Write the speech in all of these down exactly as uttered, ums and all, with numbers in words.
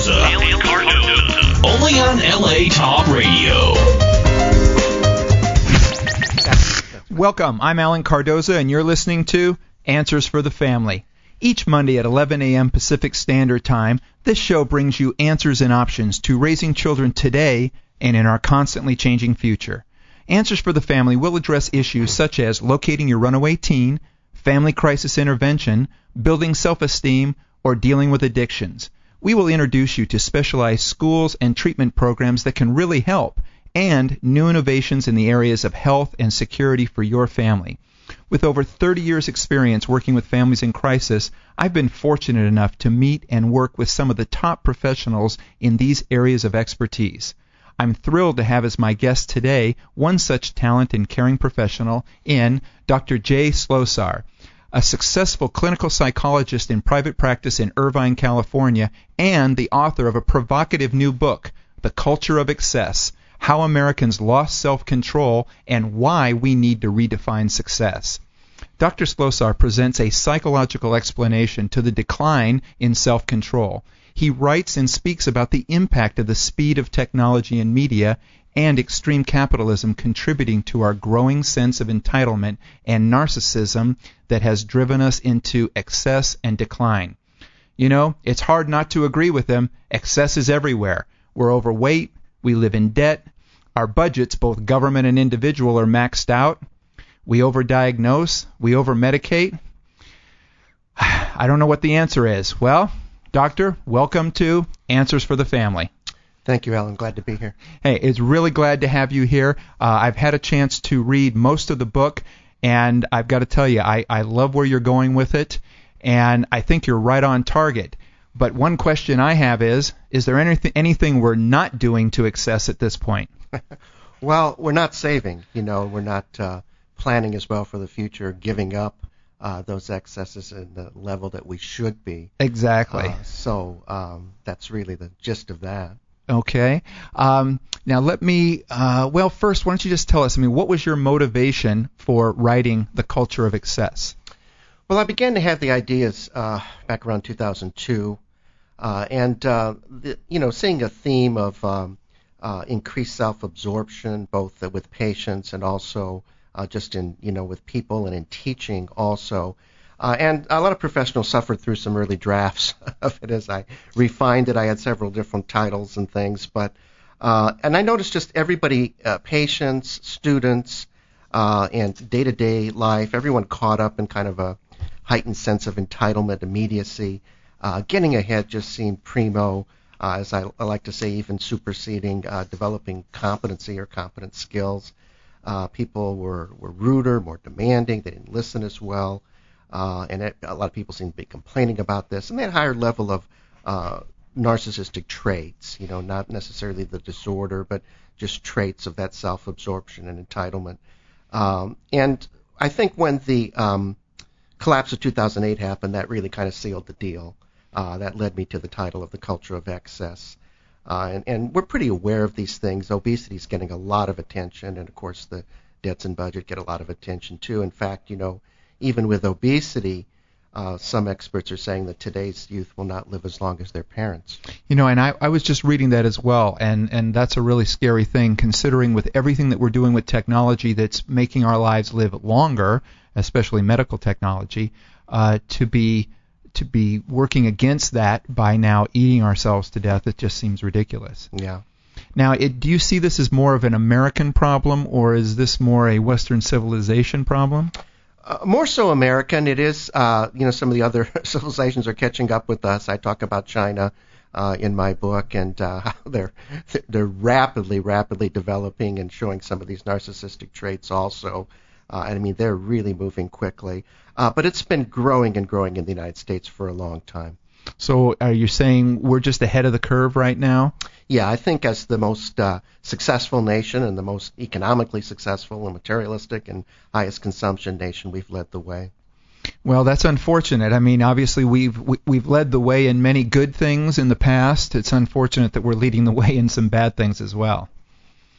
Cardoza. Alan Cardoza. Only on L A Talk Radio. Welcome. I'm Alan Cardoza, and you're listening to Answers for the Family. Each Monday at eleven a.m. Pacific Standard Time, this show brings you answers and options to raising children today and in our constantly changing future. Answers for the Family will address issues such as locating your runaway teen, family crisis intervention, building self-esteem, or dealing with addictions. We will introduce you to specialized schools and treatment programs that can really help, and new innovations in the areas of health and security for your family. With over thirty years' experience working with families in crisis, I've been fortunate enough to meet and work with some of the top professionals in these areas of expertise. I'm thrilled to have as my guest today one such talent and caring professional in Doctor Jay Slosar, a successful clinical psychologist in private practice in Irvine, California, and the author of a provocative new book, The Culture of Excess: How Americans Lost Self-Control and Why We Need to Redefine Success. Doctor Slosar presents a psychological explanation to the decline in self-control. He writes and speaks about the impact of the speed of technology and media and extreme capitalism contributing to our growing sense of entitlement and narcissism that has driven us into excess and decline. You know, it's hard not to agree with him. Excess is everywhere. We're overweight. We live in debt. Our budgets, both government and individual, are maxed out. We overdiagnose. We overmedicate. I don't know what the answer is. Well, Doctor, welcome to Answers for the Family. Thank you, Alan. Glad to be here. Hey, it's really glad to have you here. Uh, I've had a chance to read most of the book, and I've got to tell you, I, I love where you're going with it, and I think you're right on target. But one question I have is, is there anything, anything we're not doing to excess at this point? Well, we're not saving. You know, we're not uh, planning as well for the future, giving up uh, those excesses at the level that we should be. Exactly. Uh, so um, that's really the gist of that. Okay. Um, now let me, uh, well, first, why don't you just tell us, I mean, what was your motivation for writing The Culture of Excess? Well, I began to have the ideas uh, back around two thousand two, uh, and, uh, the, you know, seeing a theme of um, uh, increased self-absorption, both uh, with patients and also uh, just in, you know, with people and in teaching also. Uh, and a lot of professionals suffered through some early drafts of it as I refined it. I had several different titles and things, but uh, and I noticed just everybody, uh, patients, students, uh, and day-to-day life, everyone caught up in kind of a heightened sense of entitlement, immediacy. Uh, getting ahead just seemed primo, uh, as I, I like to say, even superseding uh, developing competency or competent skills. Uh, people were, were ruder, more demanding. They didn't listen as well. Uh, and it, a lot of people seem to be complaining about this. And they had a higher level of uh, narcissistic traits, you know, not necessarily the disorder, but just traits of that self-absorption and entitlement. Um, and I think when the um, collapse of two thousand eight happened, that really kind of sealed the deal. Uh, that led me to the title of The Culture of Excess. Uh, and, and we're pretty aware of these things. Obesity is getting a lot of attention, and, of course, the debts and budget get a lot of attention, too. In fact, you know, even with obesity, uh, some experts are saying that today's youth will not live as long as their parents. You know, and I, I was just reading that as well, and, and that's a really scary thing, considering with everything that we're doing with technology that's making our lives live longer, especially medical technology, uh, to be to be working against that by now eating ourselves to death. It just seems ridiculous. Yeah. Now, it, do you see this as more of an American problem, or is this more a Western civilization problem? Uh, more so American. It is, uh, you know, some of the other civilizations are catching up with us. I talk about China uh, in my book, and uh, how they're they're rapidly, rapidly developing and showing some of these narcissistic traits also. Uh, and I mean, they're really moving quickly. Uh, but it's been growing and growing in the United States for a long time. So are you saying we're just ahead of the curve right now? Yeah, I think as the most uh, successful nation and the most economically successful and materialistic and highest consumption nation, we've led the way. Well, that's unfortunate. I mean, obviously we've we, we've led the way in many good things in the past. It's unfortunate that we're leading the way in some bad things as well.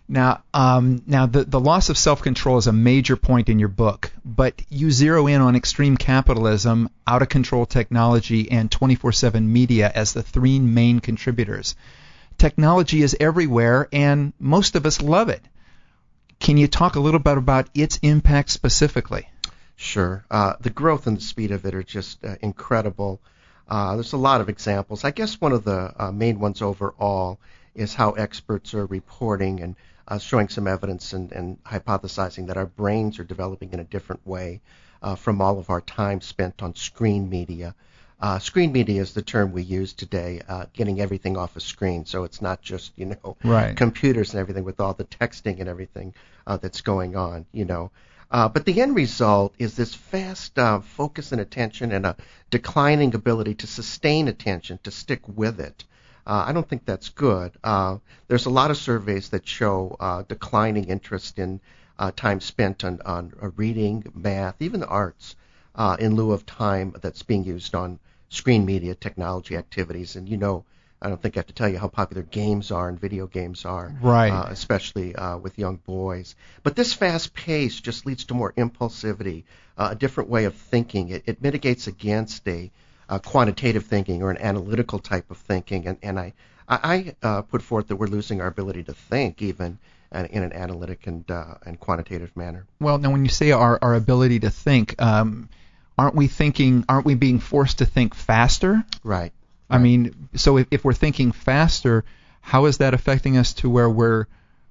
Now, um, now the, the loss of self-control is a major point in your book, but you zero in on extreme capitalism, out-of-control technology, and twenty-four seven media as the three main contributors. Technology is everywhere, and most of us love it. Can you talk a little bit about its impact specifically? Sure. Uh, the growth and the speed of it are just uh, incredible. Uh, there's a lot of examples. I guess one of the uh, main ones overall is how experts are reporting and uh, showing some evidence and, and hypothesizing that our brains are developing in a different way uh, from all of our time spent on screen media. Uh, screen media is the term we use today, uh, getting everything off a screen. So it's not just, you know, right. computers and everything with all the texting and everything uh, that's going on, you know. Uh, but the end result is this fast uh, focus and attention and a declining ability to sustain attention, to stick with it. Uh, I don't think that's good. Uh, there's a lot of surveys that show uh, declining interest in uh, time spent on, on uh, reading, math, even the arts, uh, in lieu of time that's being used on screen media, technology activities. And you know, I don't think I have to tell you how popular games are and video games are, right. uh, especially uh, with young boys. But this fast pace just leads to more impulsivity, uh, a different way of thinking. It, it mitigates against a uh, quantitative thinking or an analytical type of thinking. And, and I, I uh, put forth that we're losing our ability to think even uh, in an analytic and, uh, and quantitative manner. Well, now when you say our, our ability to think, um, aren't we thinking, aren't we being forced to think faster? Right. I mean, so if, if we're thinking faster, how is that affecting us to where we're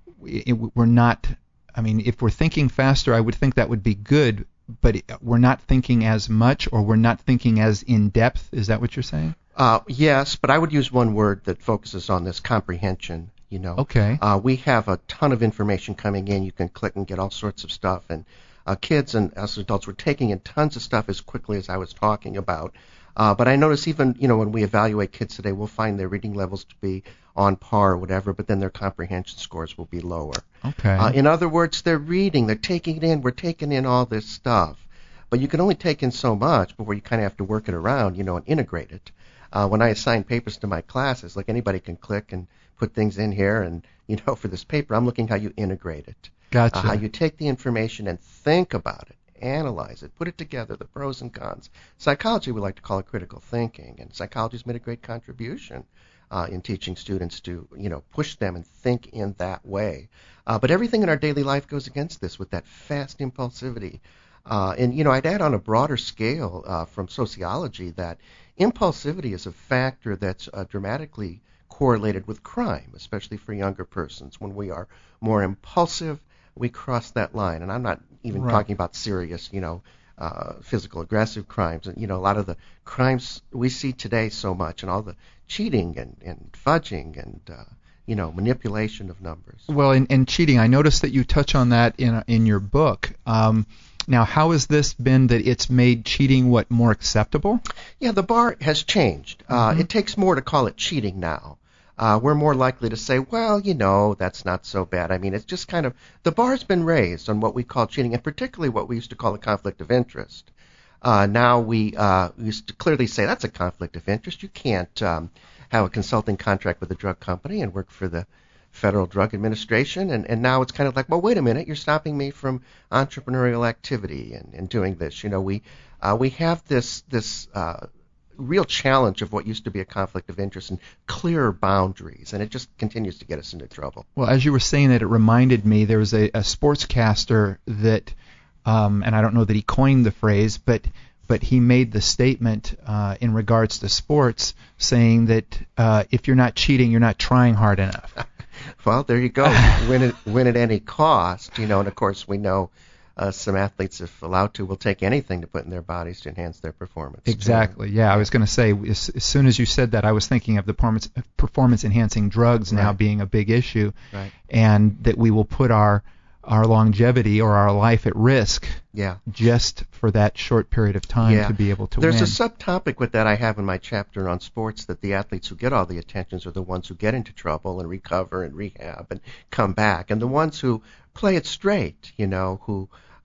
we're not? I mean, if we're thinking faster, I would think that would be good, but we're not thinking as much, or we're not thinking as in depth. Is that what you're saying? Uh, yes, but I would use one word that focuses on this: comprehension. You know, okay. Uh, we have a ton of information coming in. You can click and get all sorts of stuff, and uh, kids and us adults were taking in tons of stuff as quickly as I was talking about. Uh, but I notice even, you know, when we evaluate kids today, we'll find their reading levels to be on par or whatever, but then their comprehension scores will be lower. Okay. Uh, in other words, they're reading, they're taking it in, we're taking in all this stuff. But you can only take in so much before you kind of have to work it around, you know, and integrate it. Uh, when I assign papers to my classes, like anybody can click and put things in here, and, you know, for this paper, I'm looking how you integrate it. Gotcha. Uh, how you take the information and think about it. Analyze it, put it together, the pros and cons. Psychology we like to call it critical thinking, and psychology's made a great contribution uh, in teaching students to, you know, push them and think in that way. Uh, but everything in our daily life goes against this with that fast impulsivity. Uh, and, you know, I'd add on a broader scale uh, from sociology that impulsivity is a factor that's uh, dramatically correlated with crime, especially for younger persons. When we are more impulsive, we cross that line. And I'm not even right. talking about serious, you know, uh, physical aggressive crimes. And, you know, a lot of the crimes we see today so much, and all the cheating and, and fudging and, uh, you know, manipulation of numbers. Well, in, in cheating, I noticed that you touch on that in in your book. Um, now, how has this been that it's made cheating, what, more acceptable? Yeah, the bar has changed. Mm-hmm. Uh, it takes more to call it cheating now. Uh, we're more likely to say, well, you know, that's not so bad. I mean, it's just kind of, the bar's been raised on what we call cheating, and particularly what we used to call a conflict of interest. Uh, now we uh, used to clearly say that's a conflict of interest. You can't um, have a consulting contract with a drug company and work for the Federal Drug Administration. And, and now it's kind of like, well, wait a minute, you're stopping me from entrepreneurial activity and, and doing this. You know, we uh, we have this this uh, real challenge of what used to be a conflict of interest and clearer boundaries, and it just continues to get us into trouble. Well, as you were saying that, it reminded me there was a, a sportscaster that, um, and I don't know that he coined the phrase, but but he made the statement uh, in regards to sports, saying that uh, if you're not cheating, you're not trying hard enough. Well, there you go. win, it, win at any cost, you know, and of course we know Uh, some athletes, if allowed to, will take anything to put in their bodies to enhance their performance. Exactly. Yeah, I was going to say, as, as soon as you said that, I was thinking of the performance, performance-enhancing drugs now right. being a big issue, right. and that we will put our our longevity or our life at risk yeah. just for that short period of time yeah. to be able to There's win. There's a subtopic with that I have in my chapter on sports, that the athletes who get all the attentions are the ones who get into trouble and recover and rehab and come back, and the ones who play it straight, you know, who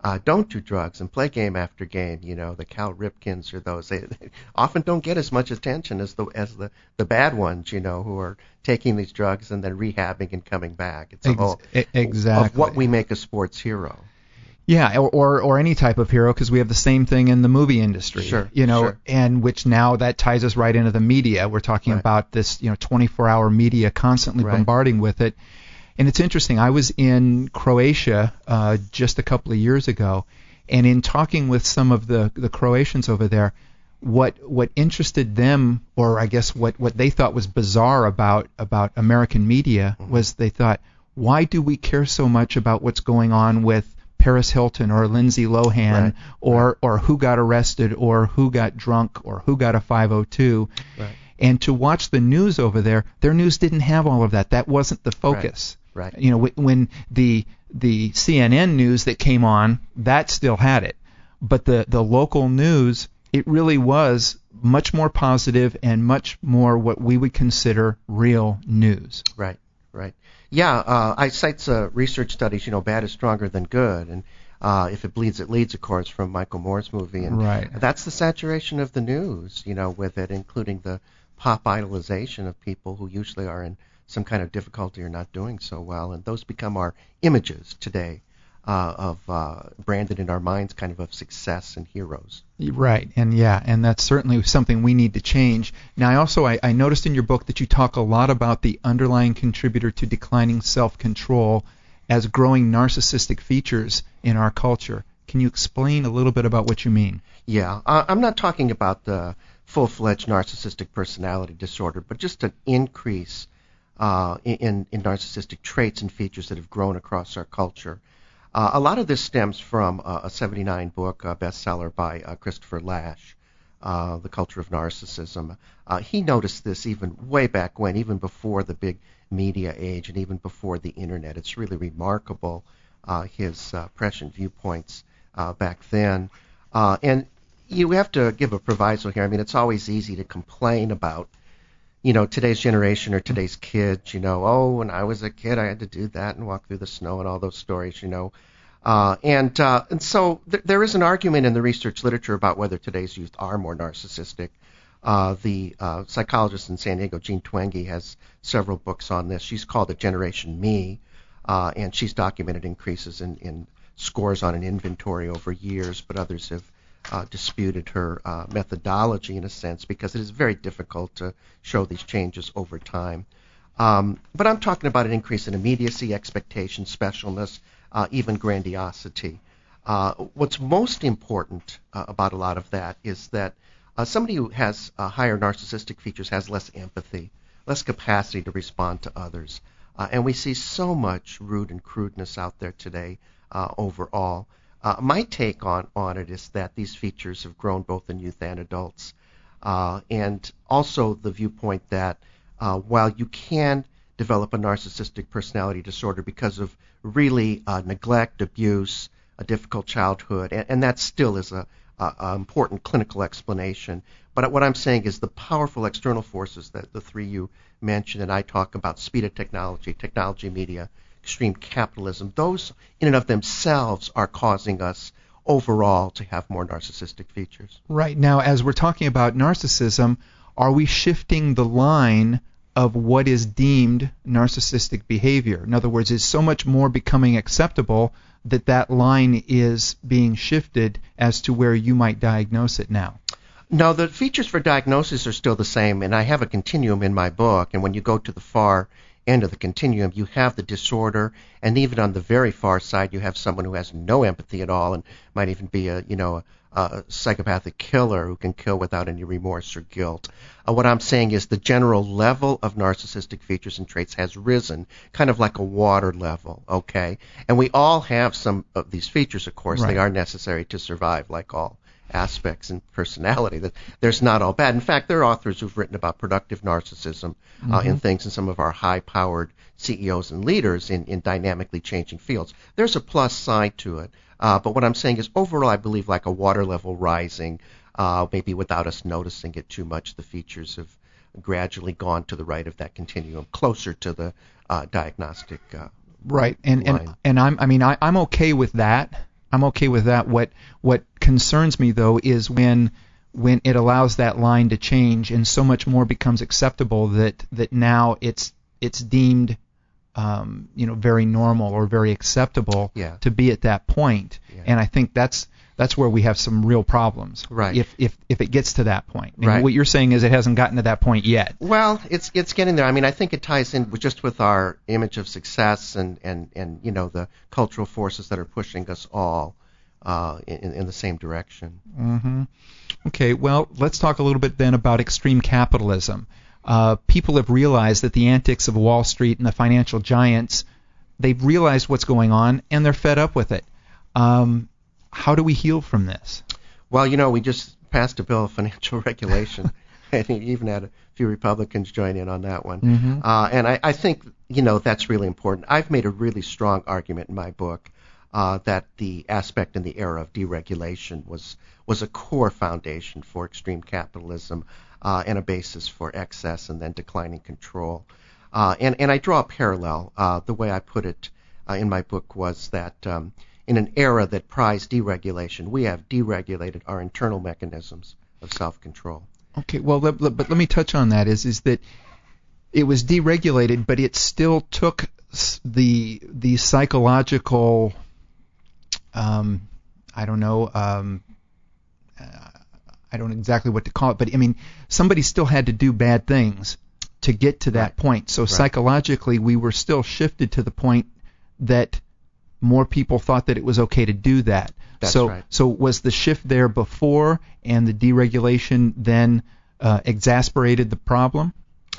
uh, don't do drugs and play game after game. You know, the Cal Ripkens or those, they, they often don't get as much attention as the as the, the bad ones, you know, who are taking these drugs and then rehabbing and coming back. It's a Ex- whole exactly. of what we make a sports hero. Yeah, or, or or any type of hero, because we have the same thing in the movie industry. Sure, you know, sure. and which now that ties us right into the media. We're talking Right. about this, you know, twenty-four hour media constantly Right. bombarding with it. And it's interesting. I was in Croatia uh, just a couple of years ago, and in talking with some of the the Croatians over there, what what interested them, or I guess what what they thought was bizarre about about American media, Mm-hmm. was they thought, why do we care so much about what's going on with Paris Hilton or Lindsay Lohan, Right, or right. or who got arrested, or who got drunk, or who got a five oh two. Right. And to watch the news over there, their news didn't have all of that. That wasn't the focus. Right. You know, wh- when the the C N N news that came on, that still had it. But the the local news, it really was much more positive and much more what we would consider real news. Right, right. Yeah, uh, I cite uh, research studies, you know, bad is stronger than good, and uh, if it bleeds, it leads, of course, from Michael Moore's movie. And Right. that's the saturation of the news, you know, with it, including the pop idolization of people who usually are in some kind of difficulty or not doing so well, and those become our images today uh, of uh, branded in our minds kind of of success and heroes. Right, and yeah, and that's certainly something we need to change. Now, I also I, I noticed in your book that you talk a lot about the underlying contributor to declining self-control as growing narcissistic features in our culture. Can you explain a little bit about what you mean? Yeah, uh, I'm not talking about the full-fledged narcissistic personality disorder, but just an increase uh, in, in narcissistic traits and features that have grown across our culture. Uh, a lot of this stems from uh, a seventy-nine book uh, bestseller by uh, Christopher Lasch, uh, The Culture of Narcissism. Uh, he noticed this even way back when, even before the big media age and even before the internet. It's really remarkable, uh, his uh, prescient viewpoints uh, back then. Uh, and you have to give a proviso here. I mean, it's always easy to complain about, you know, today's generation or today's kids, you know, oh, when I was a kid, I had to do that and walk through the snow and all those stories, you know. Uh, and uh, and so th- there is an argument in the research literature about whether today's youth are more narcissistic. Uh, the uh, psychologist in San Diego, Jean Twenge, has several books on this. She's called it Generation Me, uh, and she's documented increases in, in scores on an inventory over years, but others have uh, disputed her uh, methodology in a sense because it is very difficult to show these changes over time. Um, but I'm talking about an increase in immediacy, expectation, specialness, uh, even grandiosity. Uh, what's most important uh, about a lot of that is that uh, somebody who has uh, higher narcissistic features has less empathy, less capacity to respond to others. Uh, and we see so much rude and crudeness out there today uh, overall. Uh, my take on, on it is that these features have grown both in youth and adults. Uh, and also the viewpoint that uh, while you can develop a narcissistic personality disorder because of really uh, neglect, abuse, a difficult childhood, and, and that still is a, a, a important clinical explanation. But what I'm saying is the powerful external forces that the three you mentioned, and I talk about speed of technology, technology, media, extreme capitalism, those in and of themselves are causing us overall to have more narcissistic features. Right. Now, as we're talking about narcissism, are we shifting the line of what is deemed narcissistic behavior? In other words, is so much more becoming acceptable that that line is being shifted as to where you might diagnose it now? No, the features for diagnosis are still the same, and I have a continuum in my book, and when you go to the far end of the continuum, you have the disorder, and even on the very far side, you have someone who has no empathy at all and might even be a, you know, a, a psychopathic killer who can kill without any remorse or guilt. Uh, what I'm saying is the general level of narcissistic features and traits has risen, kind of like a water level, okay? And we all have some of these features, of course. Right. They are necessary to survive, like all aspects in personality. That there's not all bad. In fact, there are authors who've written about productive narcissism uh, Mm-hmm. in things in some of our high-powered C E Os and leaders in, in dynamically changing fields. There's a plus side to it. Uh, but what I'm saying is overall, I believe like a water level rising, uh, maybe without us noticing it too much, the features have gradually gone to the right of that continuum, closer to the uh, diagnostic uh, Right. And and, line. and I'm I mean I, I'm okay with that. I'm okay with that. What what concerns me though is when when it allows that line to change and so much more becomes acceptable that that now it's it's deemed um, you know very normal or very acceptable yeah. to be at that point. Yeah. And I think that's that's where we have some real problems. Right. If if if it gets to that point. And right. what you're saying is it hasn't gotten to that point yet. Well, it's it's getting there. I mean, I think it ties in with just with our image of success and and and you know the cultural forces that are pushing us all uh, in in the same direction. Mm-hmm. Okay. Well, let's talk a little bit then about extreme capitalism. Uh, people have realized that the antics of Wall Street and the financial giants, they've realized what's going on and they're fed up with it. Um, how do we heal from this? Well, you know, we just passed a bill of financial regulation, and you even had a few Republicans join in on that one. Mm-hmm. Uh, and I, I think, you know, that's really important. I've made a really strong argument in my book uh, that the aspect in the era of deregulation was was a core foundation for extreme capitalism uh, and a basis for excess and then declining control. Uh, and, and I draw a parallel. Uh, the way I put it uh, in my book was that um, in an era that prized deregulation, we have deregulated our internal mechanisms of self-control. Okay, well, let, let, but let me touch on that. Is is that it was deregulated, but it still took the the psychological, um, I don't know, um, I don't know exactly what to call it, but I mean, somebody still had to do bad things to get to that right. point. So right. psychologically, we were still shifted to the point that more people thought that it was okay to do that. That's so, right. so was the shift there before, and the deregulation then uh, exasperated the problem?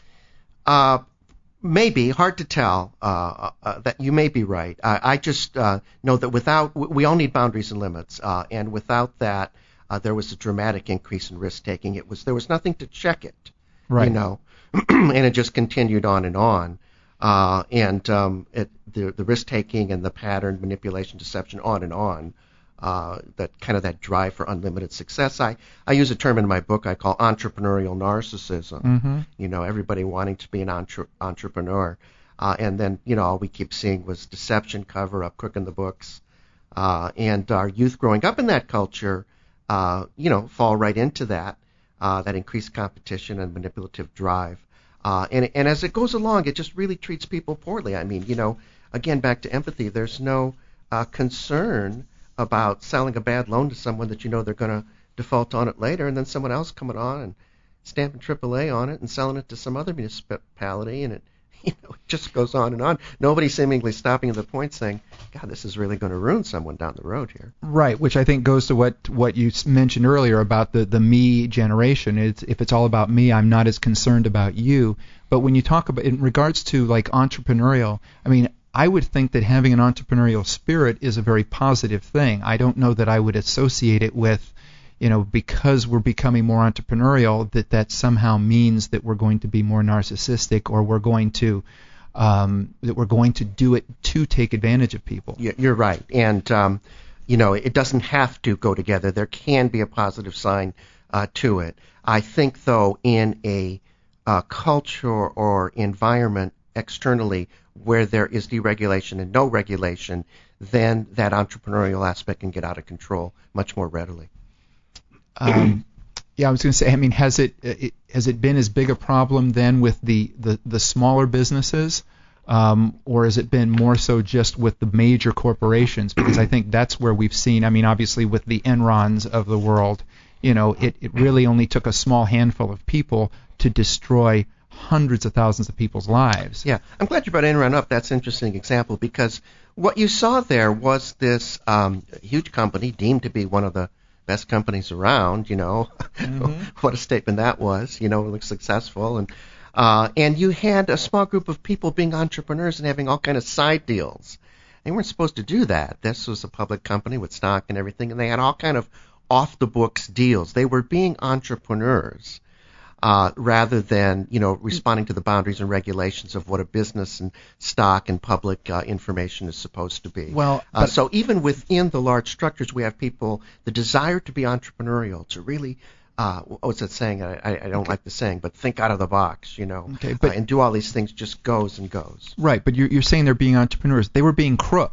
Uh, maybe, hard to tell. Uh, uh, that you may be right. I, I just uh, know that without, we all need boundaries and limits, uh, and without that, uh, there was a dramatic increase in risk taking. It was there was nothing to check it, right. you know, and it just continued on and on. Uh, and um, it, the, the risk-taking and the pattern, manipulation, deception, on and on, uh, that kind of that drive for unlimited success. I, I use a term in my book I call entrepreneurial narcissism. Mm-hmm. You know, everybody wanting to be an entre- entrepreneur. Uh, and then, you know, all we keep seeing was deception, cover-up, cooking the books. Uh, and our youth growing up in that culture, uh, you know, fall right into that, uh, that increased competition and manipulative drive. Uh, and, and as it goes along, it just really treats people poorly. I mean, you know, again, back to empathy, there's no uh, concern about selling a bad loan to someone that you know they're going to default on it later, and then someone else coming on and stamping triple A on it and selling it to some other municipality, and it, you know, it just goes on and on. Nobody seemingly stopping at the point saying, God, this is really going to ruin someone down the road here. Right, which I think goes to what what you mentioned earlier about the, the me generation. It's, if it's all about me, I'm not as concerned about you. But when you talk about, in regards to like entrepreneurial, I mean, I would think that having an entrepreneurial spirit is a very positive thing. I don't know that I would associate it with, you know, because we're becoming more entrepreneurial, that that somehow means that we're going to be more narcissistic, or we're going to um, that we're going to do it to take advantage of people. You're right, and um, you know, it doesn't have to go together. There can be a positive sign uh, to it. I think, though, in a uh, culture or environment externally where there is deregulation and no regulation, then that entrepreneurial aspect can get out of control much more readily. Um, yeah, I was going to say, I mean, has it, it has it been as big a problem then with the, the, the smaller businesses, um, or has it been more so just with the major corporations? Because I think that's where we've seen, I mean, obviously with the Enrons of the world, you know, it, it really only took a small handful of people to destroy hundreds of thousands of people's lives. Yeah, I'm glad you brought Enron up. That's an interesting example, because what you saw there was this um, huge company deemed to be one of the best companies around, you know. Mm-hmm. What a statement that was, you know, it looks successful. And uh, and you had a small group of people being entrepreneurs and having all kind of side deals. They weren't supposed to do that. This was a public company with stock and everything, and they had all kind of off-the-books deals. They were being entrepreneurs. Uh, rather than, you know, responding to the boundaries and regulations of what a business and stock and public uh, information is supposed to be. Well, uh, so even within the large structures, we have people, the desire to be entrepreneurial, to really, uh, what's that saying? I, I don't okay. like the saying, but think out of the box, you know, okay, but, uh, and do all these things, just goes and goes. Right, but you're, you're saying they're being entrepreneurs. They were being crooks.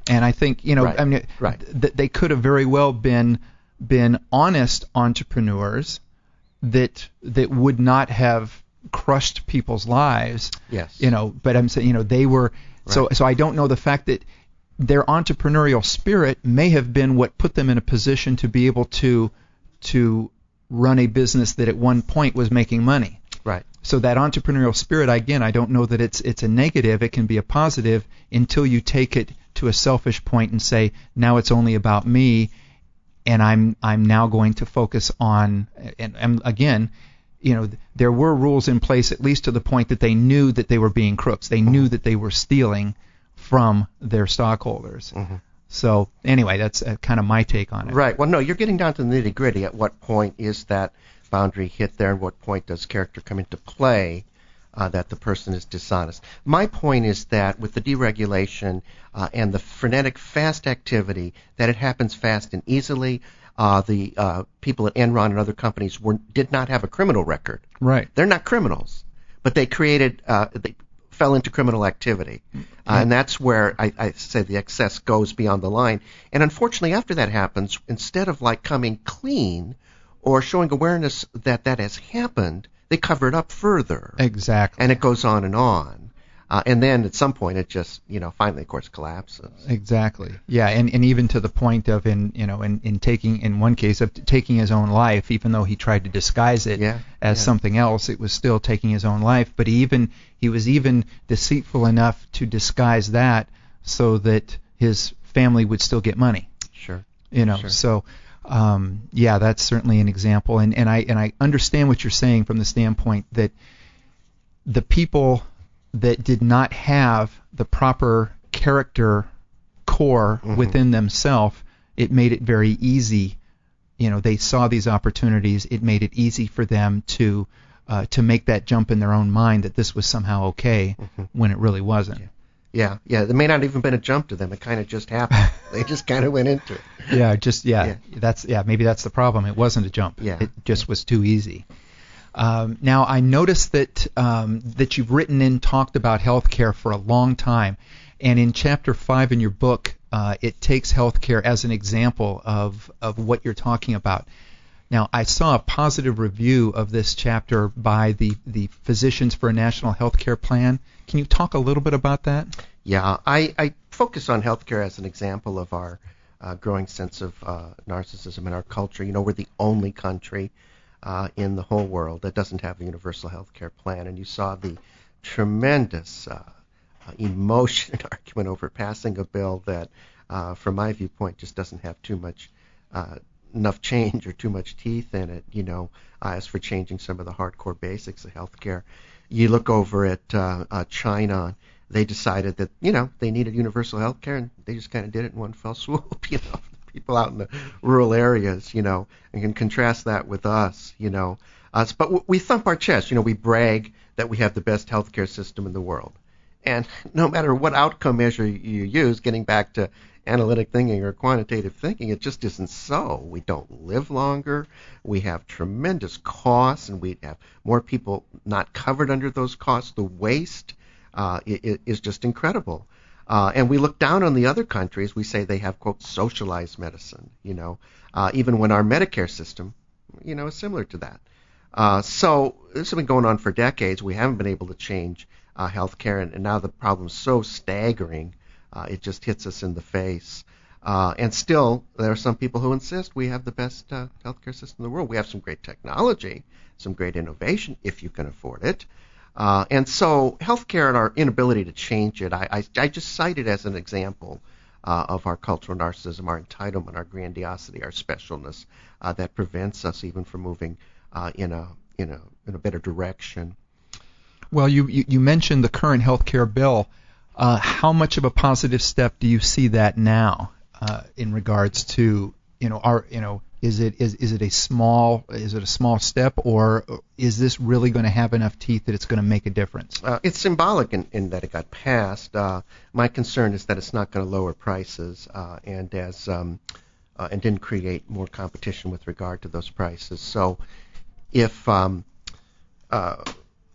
And I think, you know, Right. I mean, Right. th- they could have very well been been honest entrepreneurs that that would not have crushed people's lives. Yes. You know, but I'm saying, you know, they were. So Right. so I don't know the fact that their entrepreneurial spirit may have been what put them in a position to be able to to run a business that at one point was making money. Right. So that entrepreneurial spirit, again, I don't know that it's it's a negative. It can be a positive until you take it to a selfish point and say, now it's only about me, and I'm I'm now going to focus on. And, and again, you know, there were rules in place at least to the point that they knew that they were being crooks. They knew that they were stealing from their stockholders. Mm-hmm. So anyway, that's uh, kind of my take on it. Right. Well, no, you're getting down to the nitty gritty. At what point is that boundary hit there, and what point does character come into play uh, that the person is dishonest? My point is that with the deregulation uh, and the frenetic fast activity, that it happens fast and easily. Uh, the uh, people at Enron and other companies were did not have a criminal record. Right. They're not criminals, but they created uh, they fell into criminal activity, uh, and that's where I, I say the excess goes beyond the line. And unfortunately, after that happens, instead of like coming clean or showing awareness that that has happened, they cover it up further. Exactly. And it goes on and on. Uh, and then at some point it just, you know, finally, of course, collapses. Exactly. Yeah, and, and even to the point of in you know in, in taking in one case of taking his own life, even though he tried to disguise it Yeah, as yeah. something else, it was still taking his own life. But he even he was even deceitful enough to disguise that so that his family would still get money. Sure. You know, Sure. so um, yeah, that's certainly an example. And, and I and I understand what you're saying from the standpoint that the people that did not have the proper character core Mhm. within themselves, it made it very easy. You know, they saw these opportunities. It made it easy for them to uh, to make that jump in their own mind that this was somehow okay Mhm. when it really wasn't. Yeah, yeah. There may not even been a jump to them. It kind of just happened. They just kind of went into it. Yeah, just yeah, Yeah. that's yeah. Maybe that's the problem. It wasn't a jump. Yeah. It just was too easy. Um, now I noticed that um, that you've written and talked about healthcare for a long time, and in chapter five in your book, uh, it takes healthcare as an example of of what you're talking about. Now I saw a positive review of this chapter by the the Physicians for a National Healthcare Plan. Can you talk a little bit about that? Yeah, I, I focus on healthcare as an example of our uh, growing sense of uh, narcissism in our culture. You know, we're the only country uh, in the whole world that doesn't have a universal healthcare plan, and you saw the tremendous uh, uh, emotion and argument over passing a bill that, uh, from my viewpoint, just doesn't have too much uh, enough change or too much teeth in it. You know, uh, as for changing some of the hardcore basics of healthcare. You look over at uh, uh, China. They decided that, you know, they needed universal health care, and they just kind of did it in one fell swoop, you know, people out in the rural areas, you know, and can contrast that with us, you know. Uh, but w- we thump our chest, you know, we brag that we have the best healthcare system in the world. And no matter what outcome measure you use, getting back to analytic thinking or quantitative thinking, it just isn't so. We don't live longer. We have tremendous costs, and we have more people not covered under those costs. The waste uh, is just incredible. Uh, and we look down on the other countries. We say they have, quote, socialized medicine, you know, uh, even when our Medicare system, you know, is similar to that. Uh, so this has been going on for decades. We haven't been able to change uh, healthcare, and, and now the problem's so staggering. Uh, it just hits us in the face. Uh, and still, there are some people who insist we have the best uh, healthcare system in the world. We have some great technology, some great innovation, if you can afford it. Uh, and so healthcare and our inability to change it, I, I, I just cite it as an example uh, of our cultural narcissism, our entitlement, our grandiosity, our specialness uh, that prevents us even from moving uh, in a in a in a better direction. Well, you you, you mentioned the current healthcare bill. Uh, how much of a positive step do you see that now uh, in regards to, you know, our, you know, is it is is it a small is it a small step, or is this really going to have enough teeth that it's going to make a difference? Uh, it's symbolic in, in that it got passed. Uh, my concern is that it's not going to lower prices uh, and as um, uh, and didn't create more competition with regard to those prices. So if um, uh,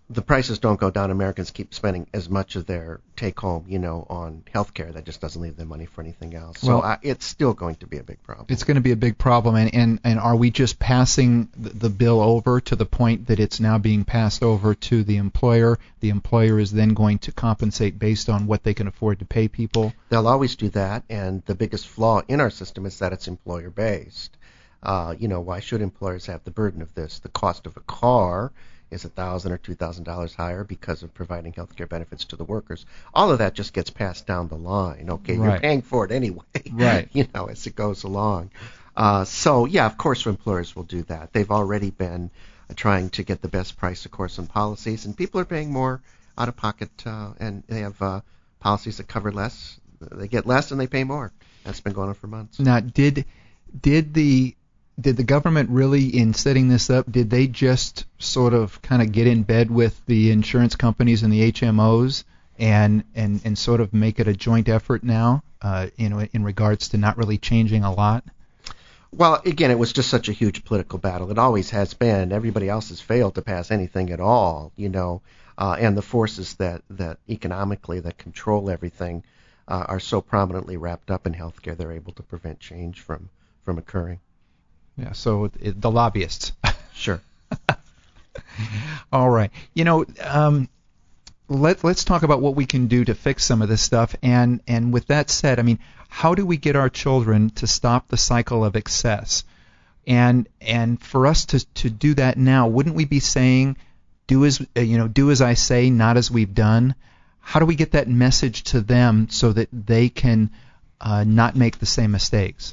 the prices don't go down, Americans keep spending as much of their take-home, you know, on healthcare. That just doesn't leave them money for anything else. So Well, I, it's still going to be a big problem. It's going to be a big problem, and, and, and are we just passing the, the bill over to the point that it's now being passed over to the employer? The employer is then going to compensate based on what they can afford to pay people? They'll always do that, and the biggest flaw in our system is that it's employer-based. Uh, you know, why should employers have the burden of this? The cost of a car is one thousand dollars or two thousand dollars higher because of providing health care benefits to the workers. All of that just gets passed down the line. Okay, Right. you're paying for it anyway, Right. you know, as it goes along. Uh, so, yeah, of course employers will do that. They've already been uh, trying to get the best price, of course, on policies, and people are paying more out of pocket, uh, and they have uh, policies that cover less. They get less and they pay more. That's been going on for months. Now, did did the did the government really, in setting this up, did they just sort of kind of get in bed with the insurance companies and the H M Os and and, and sort of make it a joint effort now, uh, you know, in regards to not really changing a lot? Well, again, it was just such a huge political battle. It always has been. Everybody else has failed to pass anything at all, you know, uh, and the forces that, that economically that control everything uh, are so prominently wrapped up in healthcare, they're able to prevent change from, from occurring. Yeah, so it, the lobbyists. Sure. All right. You know, um, let, let's talk about what we can do to fix some of this stuff. And, and with that said, I mean, how do we get our children to stop the cycle of excess? And and for us to, to do that now, wouldn't we be saying, do as uh, you know, do as I say, not as we've done? How do we get that message to them so that they can uh, not make the same mistakes?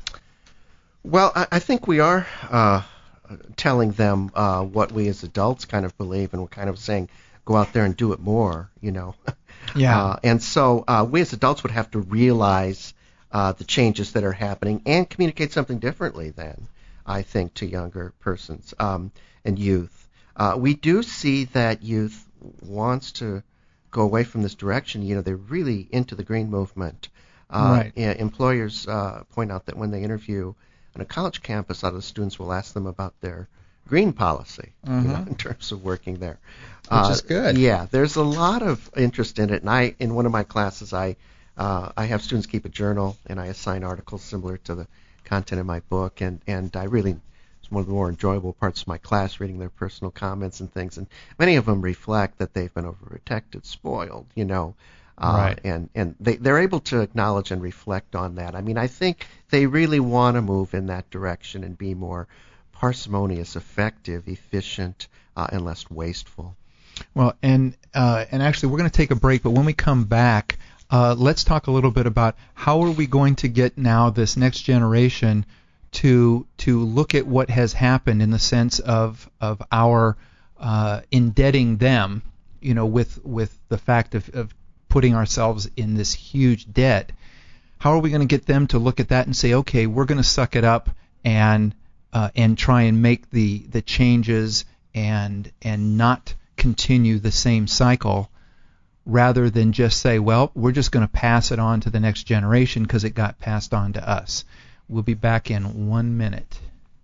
Well, I, I think we are uh, telling them uh, what we as adults kind of believe, and we're kind of saying, go out there and do it more, you know. Yeah. Uh, and so uh, we as adults would have to realize uh, the changes that are happening and communicate something differently then, I think, to younger persons um, and youth. Uh, we do see that youth wants to go away from this direction. You know, they're really into the green movement. Uh, Right. e- employers uh, point out that when they interview on a college campus, a lot of the students will ask them about their green policy, you know, Mhm. in terms of working there. Which is good. Yeah, there's a lot of interest in it, and I, in one of my classes, I, uh, I have students keep a journal, and I assign articles similar to the content in my book, and, and I really, it's one of the more enjoyable parts of my class, reading their personal comments and things, and many of them reflect that they've been overprotected, spoiled, you know, uh, Right. and, and they, they're able to acknowledge and reflect on that. I mean, I think they really want to move in that direction and be more parsimonious, effective, efficient, uh, and less wasteful. Well, and uh, and actually, we're going to take a break, but when we come back, uh, let's talk a little bit about how are we going to get now this next generation to to look at what has happened in the sense of of our uh, indebting them, you know, with with the fact of, of putting ourselves in this huge debt. How are we going to get them to look at that and say, okay, we're going to suck it up and uh, and try and make the the changes and and not continue the same cycle, rather than just say, well, we're just going to pass it on to the next generation because it got passed on to us. We'll be back in one minute.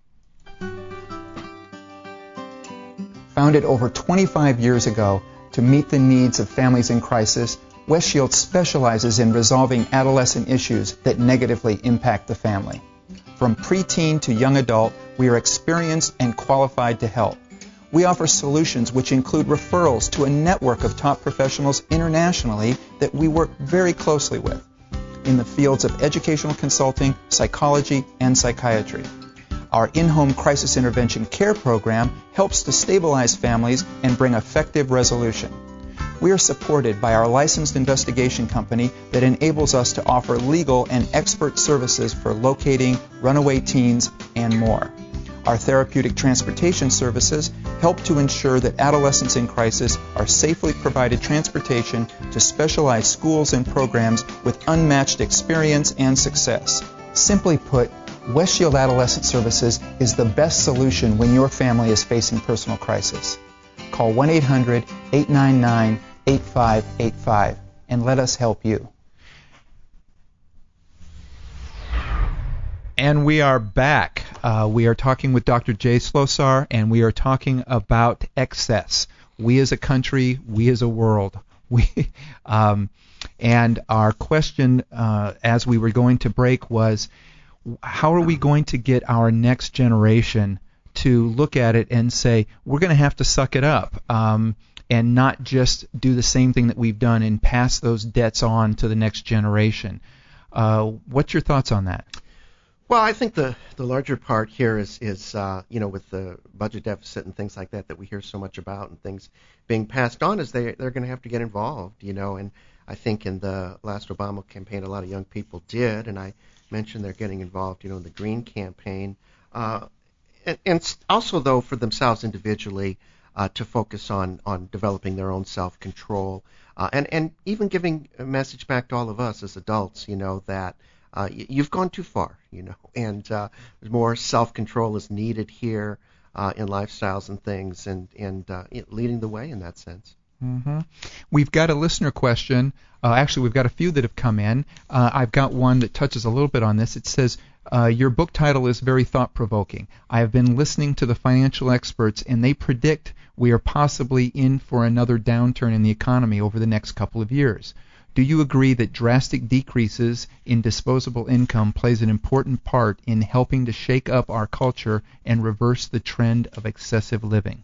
Founded over twenty-five years ago to meet the needs of families in crisis, West Shield specializes in resolving adolescent issues that negatively impact the family. From preteen to young adult, we are experienced and qualified to help. We offer solutions which include referrals to a network of top professionals internationally that we work very closely with in the fields of educational consulting, psychology, and psychiatry. Our in-home crisis intervention care program helps to stabilize families and bring effective resolution. We are supported by our licensed investigation company that enables us to offer legal and expert services for locating runaway teens and more. Our therapeutic transportation services help to ensure that adolescents in crisis are safely provided transportation to specialized schools and programs with unmatched experience and success. Simply put, West Shield Adolescent Services is the best solution when your family is facing personal crisis. Call one eight hundred, eight nine nine, eight five eight five and let us help you. And we are back. Uh, we are talking with Doctor Jay Slosar, and we are talking about excess. we as a country, we as a world. We, um, and our question uh, as we were going to break was, how are we going to get our next generation to look at it and say, we're going to have to suck it up, um, and not just do the same thing that we've done and pass those debts on to the next generation. Uh, what's your thoughts on that? Well, I think the, the larger part here is, is uh, you know, with the budget deficit and things like that that we hear so much about and things being passed on, is they, they're going to have to get involved, you know, and I think in the last Obama campaign a lot of young people did, and I mentioned they're getting involved, you know, in the Green campaign, uh, and, and also, though, for themselves individually uh, to focus on, on developing their own self-control, uh, and, and even giving a message back to all of us as adults, you know, that Uh, you've gone too far, you know, and uh, more self-control is needed here uh, in lifestyles and things, and and uh, leading the way in that sense. Mm-hmm. We've got a listener question. Uh, actually, we've got a few that have come in. Uh, I've got one that touches a little bit on this. It says, uh, your book title is very thought-provoking. I have been listening to the financial experts, and they predict we are possibly in for another downturn in the economy over the next couple of years. Do you agree that drastic decreases in disposable income plays an important part in helping to shake up our culture and reverse the trend of excessive living?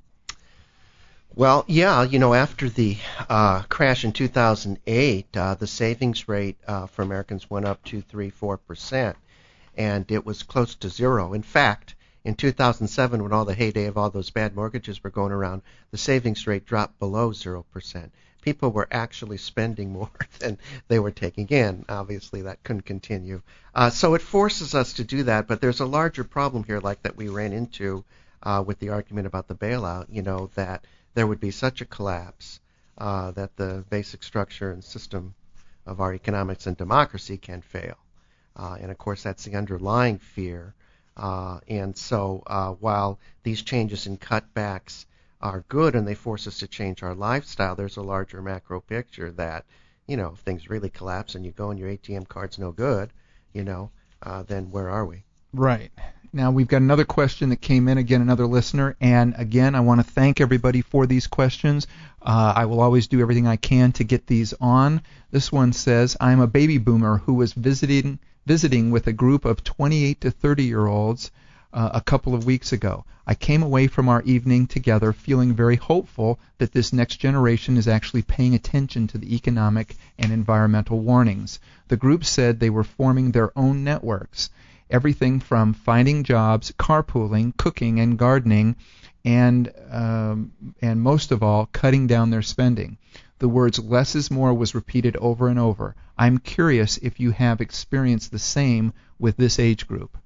Well, yeah, you know, after the uh, crash in two thousand eight, uh, the savings rate uh, for Americans went up to three, four percent, and it was close to zero. In fact, in two thousand seven, when all the heyday of all those bad mortgages were going around, the savings rate dropped below zero percent. People were actually spending more than they were taking in. Obviously, that couldn't continue. Uh, so it forces us to do that, but there's a larger problem here, like that we ran into uh, with the argument about the bailout, you know, that there would be such a collapse uh, that the basic structure and system of our economics and democracy can fail. Uh, and, of course, that's the underlying fear. Uh, and so uh, while these changes and cutbacks are good and they force us to change our lifestyle, there's a larger macro picture that, you know, if things really collapse and you go and your A T M card's no good, you know, uh, then where are we? Right. Now we've got another question that came in, again, another listener, and again, I want to thank everybody for these questions. Uh, I will always do everything I can to get these on. This one says, I'm a baby boomer who was visiting visiting with a group of twenty-eight to thirty-year-olds uh, a couple of weeks ago. I came away from our evening together feeling very hopeful that this next generation is actually paying attention to the economic and environmental warnings. The group said they were forming their own networks, everything from finding jobs, carpooling, cooking, and gardening, and um, and most of all, cutting down their spending. The words less is more was repeated over and over. I'm curious if you have experienced the same with this age group.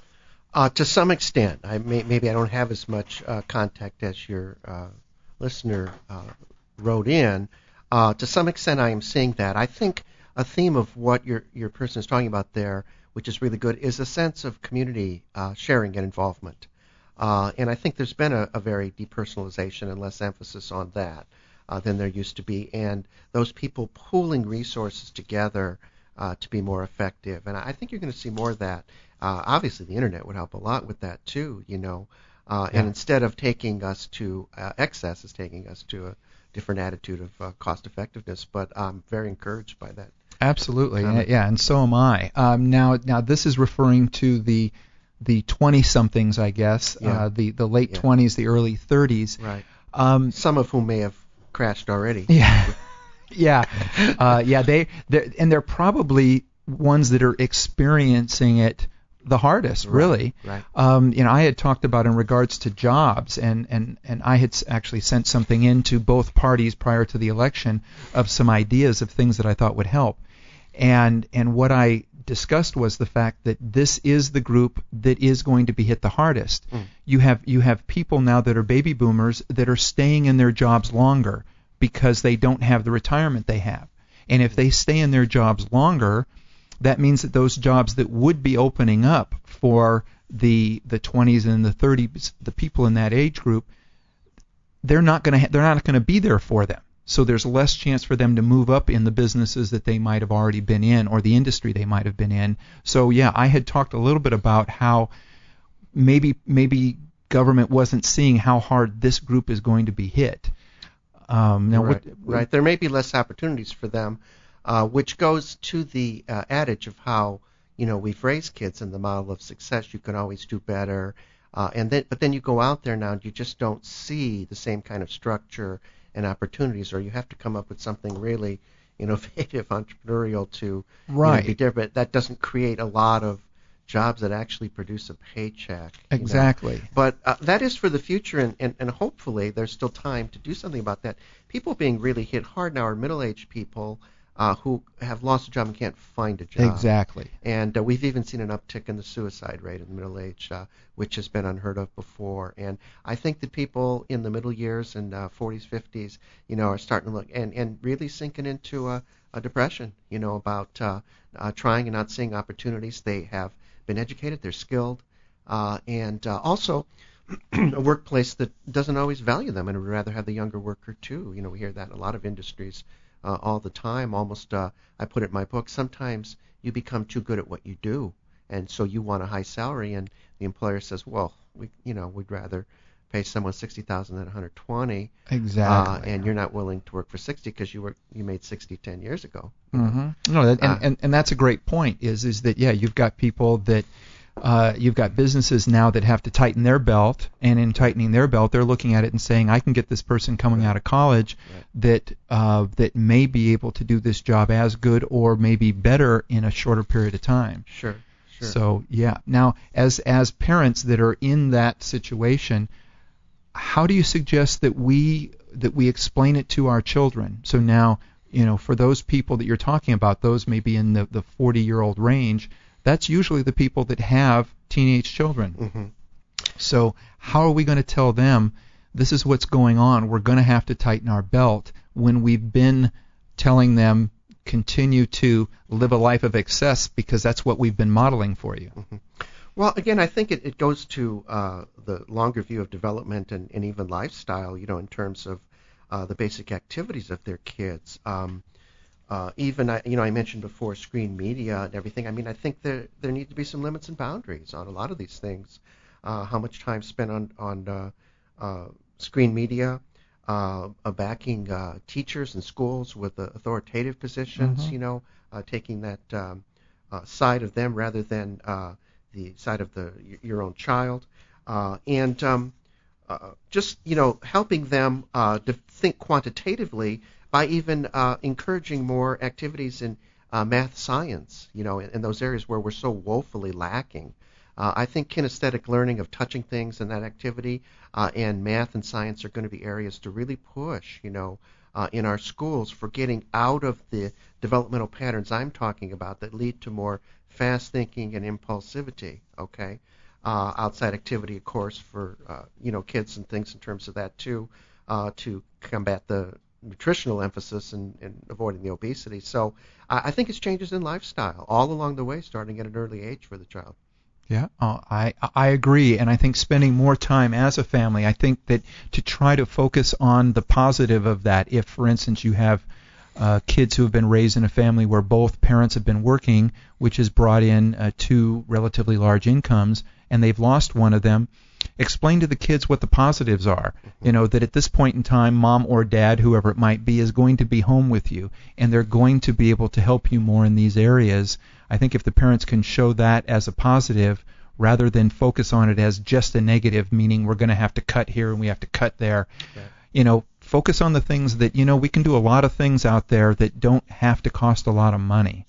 Uh, to some extent. I may, maybe I don't have as much uh, contact as your uh, listener uh, wrote in. Uh, to some extent, I am seeing that. I think a theme of what your your person is talking about there, which is really good, is a sense of community uh, sharing and involvement. Uh, and I think there's been a, a very depersonalization and less emphasis on that uh, than there used to be. And those people pooling resources together uh, to be more effective. And I think you're going to see more of that. Uh, obviously, the internet would help a lot with that too, you know. Uh, yeah. And instead of taking us to uh, excess, is taking us to a different attitude of uh, cost effectiveness. But I'm very encouraged by that. Absolutely, um, yeah, and so am I. Um, now, now this is referring to the the twenty-somethings, I guess, yeah. uh, the the late yeah. twenties, the early thirties. Right. Um, Some of whom may have crashed already. Yeah, yeah, uh, yeah. They and they're probably ones that are experiencing it the hardest, right, really. Right. Um, you know, I had talked about in regards to jobs, and, and, and I had actually sent something in to both parties prior to the election of some ideas of things that I thought would help. And and what I discussed was the fact that this is the group that is going to be hit the hardest. Mm. You have you have people now that are baby boomers that are staying in their jobs longer because they don't have the retirement they have. And if they stay in their jobs longer, that means that those jobs that would be opening up for the the twenties and the thirties, the people in that age group, they're not going to ha- they're not going to be there for them. So there's less chance for them to move up in the businesses that they might have already been in or the industry they might have been in. So yeah, I had talked a little bit about how maybe maybe government wasn't seeing how hard this group is going to be hit. Um, now, right, what, right. There may be less opportunities for them, uh, which goes to the uh, adage of how, you know, we've raised kids in the model of success. You can always do better. Uh, and then, but then you go out there now and you just don't see the same kind of structure and opportunities, or you have to come up with something really innovative, entrepreneurial to right. you know, be different. That doesn't create a lot of jobs that actually produce a paycheck. Exactly. You know? But uh, that is for the future, and, and, and hopefully there's still time to do something about that. People being really hit hard now are middle-aged people uh, who have lost a job and can't find a job. Exactly. And uh, we've even seen an uptick in the suicide rate in the middle age, uh, which has been unheard of before. And I think that people in the middle years and uh, forties, fifties, you know, are starting to look and, and really sinking into a, a depression, you know, about uh, uh, trying and not seeing opportunities. They have been educated, they're skilled, uh, and uh, also a workplace that doesn't always value them and would rather have the younger worker too. You know, we hear that in a lot of industries uh, all the time. Almost, uh, I put it in my book, sometimes you become too good at what you do, and so you want a high salary, and the employer says, well, we, you know, we'd rather pay someone sixty thousand than one hundred twenty. Exactly. Uh, and you're not willing to work for sixty because you were you made sixty ten years ago. Mm-hmm. No, that, and, uh, and and that's a great point. Is is that yeah, you've got people that uh, you've got businesses now that have to tighten their belt, and in tightening their belt, they're looking at it and saying, I can get this person coming right. out of college right. that uh, that may be able to do this job as good or maybe better in a shorter period of time. Sure. Sure. So yeah, now as as parents that are in that situation, how do you suggest that we that we explain it to our children? So now, you know, for those people that you're talking about, those maybe in the the forty-year-old range, that's usually the people that have teenage children. Mm-hmm. So how are we going to tell them this is what's going on? We're going to have to tighten our belt when we've been telling them continue to live a life of excess because that's what we've been modeling for you. Mm-hmm. Well, again, I think it, it goes to uh, the longer view of development and, and even lifestyle, you know, in terms of uh, the basic activities of their kids. Um, uh, even, I, you know, I mentioned before screen media and everything. I mean, I think there there need to be some limits and boundaries on a lot of these things. Uh, how much time spent on, on uh, uh, screen media, uh, uh, backing uh, teachers and schools with uh, authoritative positions, Mm-hmm. you know, uh, taking that um, uh, side of them rather than uh, the side of the your own child, uh, and um, uh, just you know helping them uh, to think quantitatively by even uh, encouraging more activities in uh, math, science, you know, in, in those areas where we're so woefully lacking. Uh, I think kinesthetic learning of touching things in that activity uh, and math and science are going to be areas to really push, you know, uh, in our schools for getting out of the developmental patterns I'm talking about that lead to more fast thinking and impulsivity, okay? Uh, outside activity, of course, for, uh, you know, kids and things in terms of that, too, uh, to combat the nutritional emphasis and, and avoiding the obesity. So I, I think it's changes in lifestyle all along the way, starting at an early age for the child. Yeah, uh, I I agree, and I think spending more time as a family, I think that to try to focus on the positive of that, if, for instance, you have uh, kids who have been raised in a family where both parents have been working, which has brought in uh, two relatively large incomes, and they've lost one of them, explain to the kids what the positives are. You know, that at this point in time, mom or dad, whoever it might be, is going to be home with you, and they're going to be able to help you more in these areas. I think if the parents can show that as a positive rather than focus on it as just a negative, meaning we're going to have to cut here and we have to cut there, Right. you know, focus on the things that, you know, we can do a lot of things out there that don't have to cost a lot of money.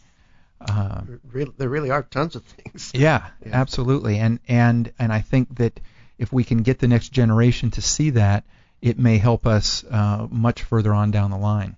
Uh, Re- there really are tons of things. yeah, Yeah. absolutely. And, and, and I think that if we can get the next generation to see that, it may help us uh, much further on down the line.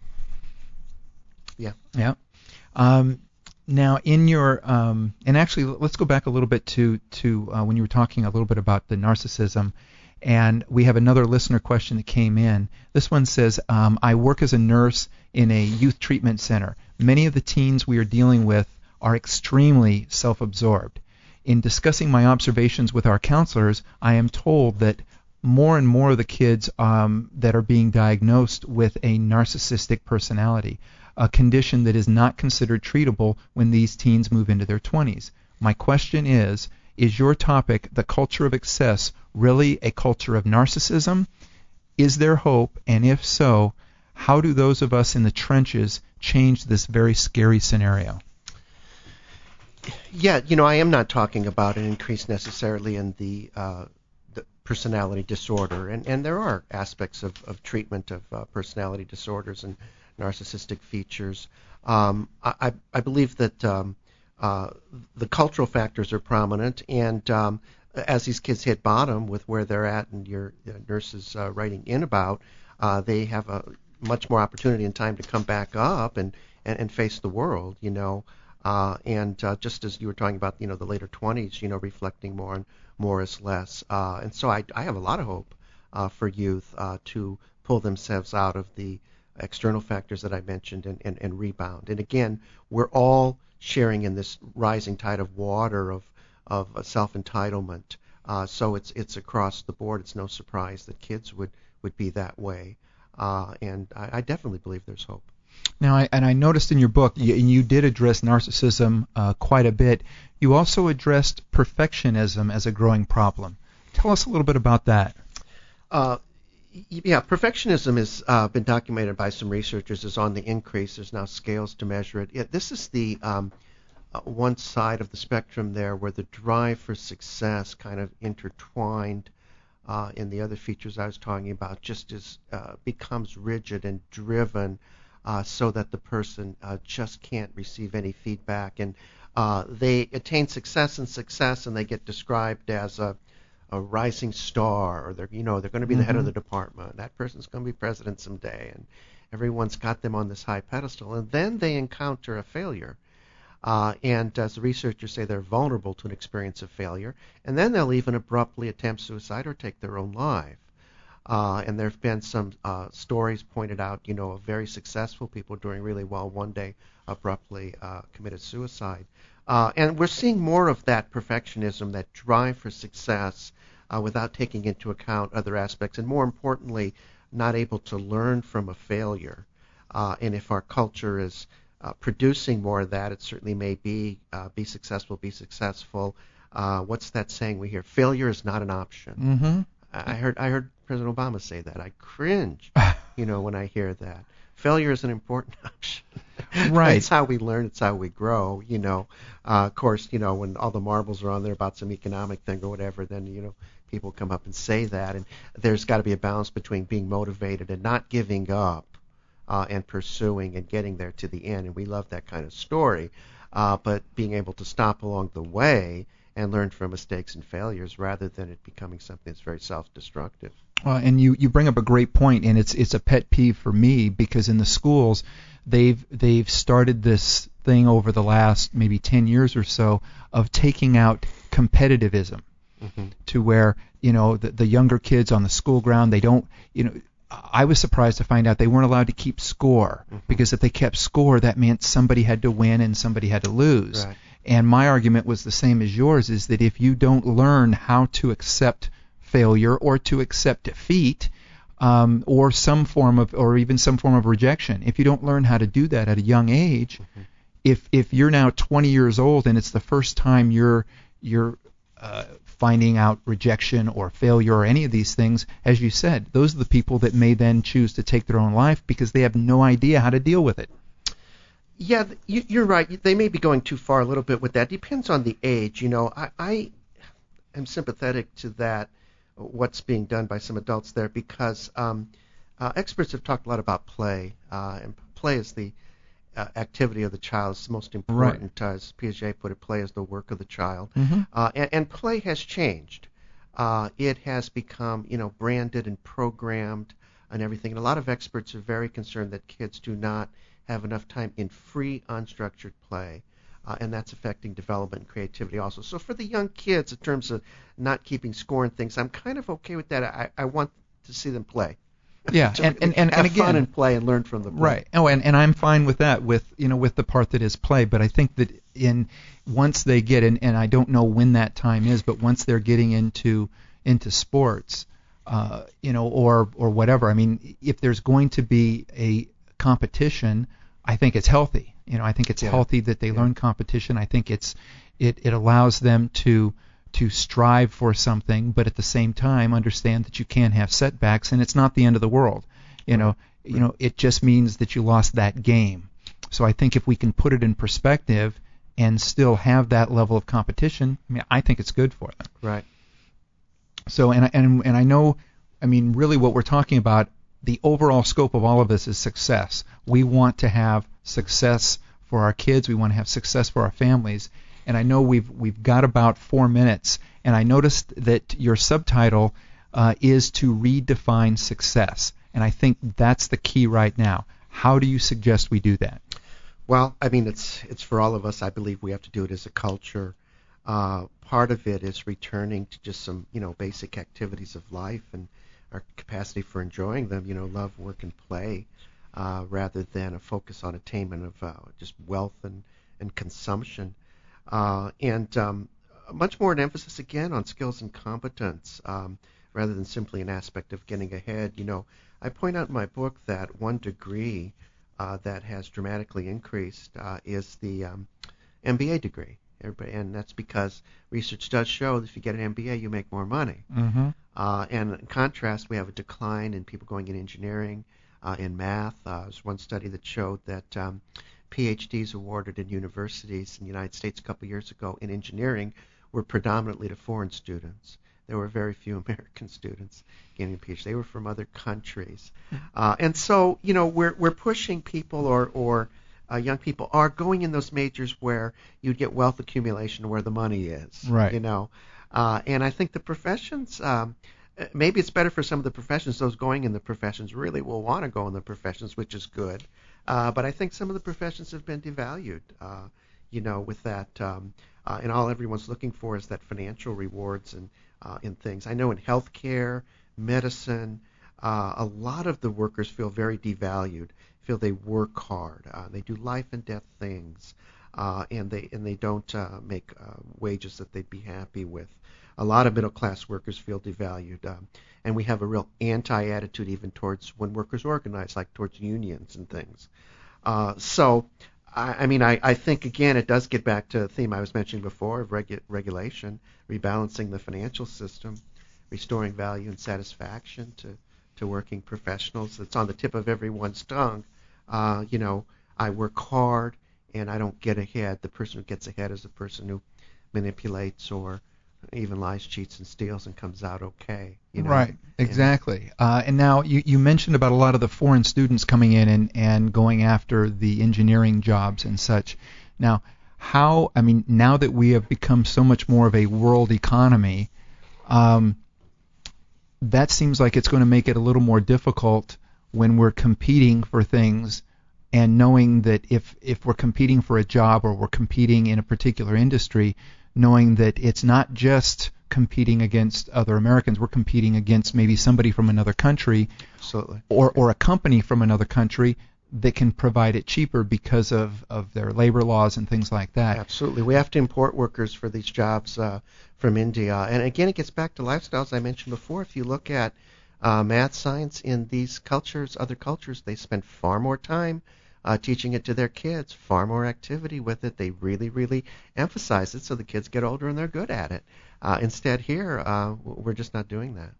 Yeah. Yeah. Um, now, in your um, and actually, let's go back a little bit to to uh, when you were talking a little bit about the narcissism, and we have another listener question that came in. This one says, um, "I work as a nurse in a youth treatment center. Many of the teens we are dealing with are extremely self-absorbed. In discussing my observations with our counselors, I am told that more and more of the kids um, that are being diagnosed with a narcissistic personality, a condition that is not considered treatable when these teens move into their twenties. My question is, is your topic, the culture of excess, really a culture of narcissism? Is there hope? And if so, how do those of us in the trenches change this very scary scenario? Yeah, you know, I am not talking about an increase necessarily in the, uh, the personality disorder, and, and there are aspects of, of treatment of uh, personality disorders and narcissistic features. Um, I, I believe that um, uh, the cultural factors are prominent, and um, as these kids hit bottom with where they're at, and your uh, nurse is uh, writing in about, uh, they have a much more opportunity and time to come back up and, and, and face the world, you know. Uh, and uh, just as you were talking about, you know, the later twenties, you know, reflecting more and more is less. Uh, and so I, I have a lot of hope uh, for youth uh, to pull themselves out of the external factors that I mentioned and, and, and rebound. And again, we're all sharing in this rising tide of water of, of uh, self-entitlement. Uh, so it's it's across the board. It's no surprise that kids would, would be that way. Uh, and I, I definitely believe there's hope. Now, I, and I noticed in your book, you, and you did address narcissism uh, quite a bit. You also addressed perfectionism as a growing problem. Tell us a little bit about that. Uh, yeah, perfectionism has uh, been documented by some researchers as on the increase. There's now scales to measure it. Yeah, this is the um, uh, one side of the spectrum there where the drive for success kind of intertwined uh, in the other features I was talking about just as uh, becomes rigid and driven. Uh, so that the person uh, just can't receive any feedback, and uh, they attain success and success, and they get described as a, a rising star, or they're you know they're going to be mm-hmm. the head of the department. That person's going to be president someday, and everyone's got them on this high pedestal. And then they encounter a failure, uh, and as the researchers say, they're vulnerable to an experience of failure, and then they'll even abruptly attempt suicide or take their own life. Uh, and there have been some uh, stories pointed out, you know, of very successful people doing really well one day abruptly uh, committed suicide. Uh, and we're seeing more of that perfectionism, that drive for success uh, without taking into account other aspects, and more importantly, not able to learn from a failure. Uh, and if our culture is uh, producing more of that, it certainly may be uh, be successful, be successful. Uh, what's that saying we hear? Failure is not an option. Mm-hmm. I heard I heard President Obama say that. I cringe, you know, when I hear that. Failure is an important option. Right. It's how we learn. It's how we grow. You know, uh, of course, you know, when all the marbles are on there about some economic thing or whatever, then you know people come up and say that. And there's got to be a balance between being motivated and not giving up, uh, and pursuing and getting there to the end. And we love that kind of story, uh, but being able to stop along the way and learn from mistakes and failures rather than it becoming something that's very self-destructive. Uh, and you, you bring up a great point, and it's it's a pet peeve for me because in the schools they've they've started this thing over the last maybe ten years or so of taking out competitivism, mm-hmm. to where you know the, the younger kids on the school ground, they don't you know I was surprised to find out they weren't allowed to keep score, mm-hmm. because if they kept score that meant somebody had to win and somebody had to lose. Right. And my argument was the same as yours, is that if you don't learn how to accept failure or to accept defeat, um, or some form of, or even some form of rejection, if you don't learn how to do that at a young age, mm-hmm. if if you're now twenty years old and it's the first time you're you're uh, finding out rejection or failure or any of these things, as you said, those are the people that may then choose to take their own life because they have no idea how to deal with it. Yeah, you're right. They may be going too far a little bit with that. Depends on the age. You know, I, I am sympathetic to that, what's being done by some adults there, because um, uh, experts have talked a lot about play, uh, and play is the uh, activity of the child. It's the most important. Right. Uh, as Piaget put it, play is the work of the child. Mm-hmm. Uh, and, and play has changed. Uh, it has become, you know, branded and programmed and everything. And a lot of experts are very concerned that kids do not have enough time in free, unstructured play, uh, and that's affecting development and creativity also. So for the young kids, in terms of not keeping score and things, I'm kind of okay with that. I, I want to see them play. Yeah, and, and, and, have and again, fun and play and learn from the play. Right. Oh, and, and I'm fine with that, with you know, with the part that is play. But I think that in once they get in, and I don't know when that time is, but once they're getting into into sports, uh, you know, or or whatever. I mean, if there's going to be a competition, I think it's healthy. You know, I think it's yeah. healthy that they yeah. learn competition. I think it's it, it allows them to to strive for something, but at the same time understand that you can have setbacks, and it's not the end of the world. You know, you know, it just means that you lost that game. So I think if we can put it in perspective and still have that level of competition, I mean, I think it's good for them. Right. So, and and and I know, I mean, really what we're talking about, the overall scope of all of this is success. We want to have success for our kids. We want to have success for our families. And I know we've we've got about four minutes, and I noticed that your subtitle uh, is to redefine success. And I think that's the key right now. How do you suggest we do that? Well, I mean, it's it's for all of us. I believe we have to do it as a culture. Uh, part of it is returning to just some, you know, basic activities of life and our capacity for enjoying them. You know, love, work, and play, uh, rather than a focus on attainment of uh, just wealth and and consumption. Uh, and um, much more an emphasis again on skills and competence, um, rather than simply an aspect of getting ahead. You know, I point out in my book that one degree uh, that has dramatically increased uh, is the um, M B A degree. Everybody, and that's because research does show that if you get an M B A, you make more money. Mm-hmm. Uh, and in contrast, we have a decline in people going in engineering, uh, in math. Uh, there's one study that showed that um, P H Ds awarded in universities in the United States a couple years ago in engineering were predominantly to foreign students. There were very few American students getting a P H D. They were from other countries. Uh, and so, you know, we're we're pushing people or, or uh, young people are going in those majors where you'd get wealth accumulation where the money is. Right. You know, uh, and I think the professions, um, maybe it's better for some of the professions. Those going in the professions really will want to go in the professions, which is good. Uh, but I think some of the professions have been devalued, uh, you know, with that. Um, uh, and all everyone's looking for is that financial rewards and uh, in things. I know in healthcare, medicine, uh, a lot of the workers feel very devalued, feel they work hard, uh, they do life and death things, uh, and they and they don't uh, make uh, wages that they'd be happy with. A lot of middle-class workers feel devalued, um, and we have a real anti-attitude even towards when workers organize, like towards unions and things. Uh, so, I, I mean, I, I think, again, it does get back to a theme I was mentioning before of regu- regulation, rebalancing the financial system, restoring value and satisfaction to, to working professionals. It's on the tip of everyone's tongue. Uh, you know, I work hard and I don't get ahead. The person who gets ahead is the person who manipulates or even lies, cheats, and steals and comes out okay. You know? Right, exactly. Uh, and now you, you mentioned about a lot of the foreign students coming in and, and going after the engineering jobs and such. Now, how, I mean, now that we have become so much more of a world economy, um, that seems like it's going to make it a little more difficult when we're competing for things and knowing that if, if we're competing for a job or we're competing in a particular industry, knowing that it's not just competing against other Americans, we're competing against maybe somebody from another country. Absolutely. or or a company from another country that can provide it cheaper because of, of their labor laws and things like that. Absolutely. We have to import workers for these jobs uh, from India. And again, it gets back to lifestyles I mentioned before. If you look at uh, math, science in these cultures, other cultures, they spend far more time Uh, teaching it to their kids, far more activity with it. They really, really emphasize it so the kids get older and they're good at it. Uh, instead here, uh, we're just not doing that.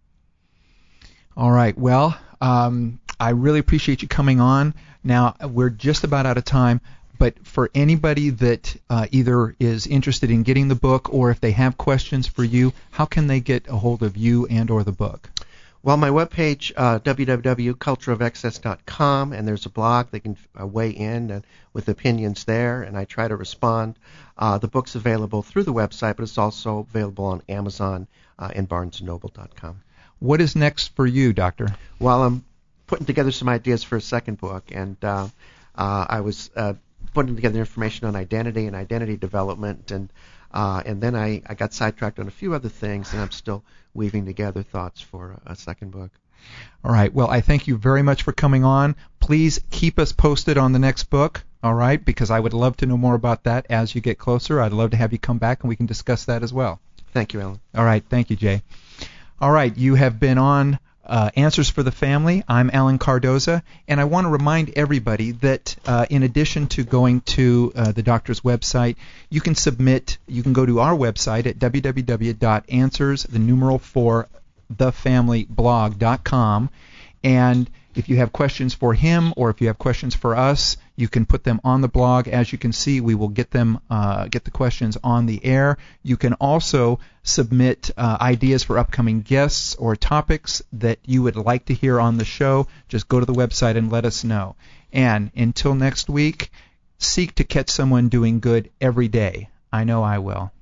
All right. Well, um, I really appreciate you coming on. Now, we're just about out of time, but for anybody that uh, either is interested in getting the book or if they have questions for you, how can they get a hold of you and or the book? Well, my webpage, uh, w w w dot culture of excess dot com, and there's a blog. They can uh, weigh in uh, with opinions there, and I try to respond. Uh, the book's available through the website, but it's also available on Amazon uh, and barnes and noble dot com. What is next for you, Doctor? Well, I'm putting together some ideas for a second book, and uh, uh, I was uh, putting together information on identity and identity development, and uh, and then I, I got sidetracked on a few other things, and I'm still weaving together thoughts for a, a second book. All right. Well, I thank you very much for coming on. Please keep us posted on the next book, all right, because I would love to know more about that as you get closer. I'd love to have you come back, and we can discuss that as well. Thank you, Alan. All right. Thank you, Jay. All right. You have been on uh, Answers for the Family. I'm Alan Cardoza, and I want to remind everybody that uh, in addition to going to uh, the doctor's website, you can submit, you can go to our website at w w w dot answers, the numeral four, the family blog dot com, and if you have questions for him or if you have questions for us, you can put them on the blog. As you can see, we will get them, uh, get the questions on the air. You can also submit uh, ideas for upcoming guests or topics that you would like to hear on the show. Just go to the website and let us know. And until next week, seek to catch someone doing good every day. I know I will.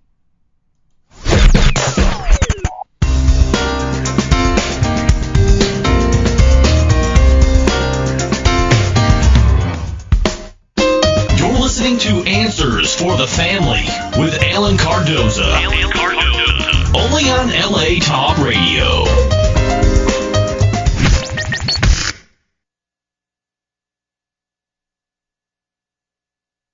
Listening to Answers for the Family with Alan Cardoza. Alan Cardoza. Only on L A Talk Radio.